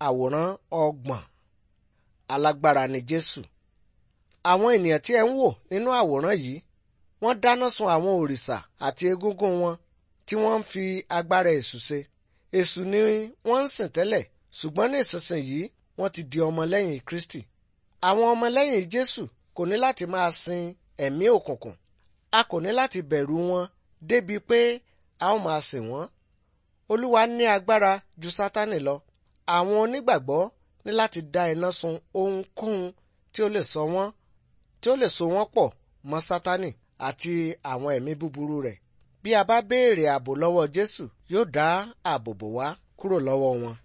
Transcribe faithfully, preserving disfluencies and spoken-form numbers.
Àwòrán ọgbọ̀n. Alágbára ni Jésù. Àwọn ènìyàn tí ẹ ń wò nínú àwòrán yìí, wọ́n dáná sun àwọn òrìṣà àti egúngún wọn tí wọ́n ń fi agbára èṣù ṣe. Èṣù ni wọ́n ń sìn tẹ́lẹ̀, ṣùgbọ́n ní ìsinsìnyí wọ́n ti di ọmọlẹ́yìn Kristi. Àwọn ọmọlẹ́yìn Jésù kò ní láti máa sin ẹ̀mí òkùnkùn. A kò ní láti bẹ̀rù wọn débi pé a ó máa sìn wọ́n. Olúwa ní agbára ju Sátánì lọ. Àwọn onígbàgbọ́ ní láti dá iná sun ohunkóhun tí ó lè sọ wọ́n tí ó lè so wọ́n pọ̀ mọ́ Sátánì àti àwọn ẹ̀mí búburú rẹ̀. Bí a bá béèrè ààbò lọ́wọ́ Jésù, yóò dá ààbò bò wá kúrò lọ́wọ́ wọn.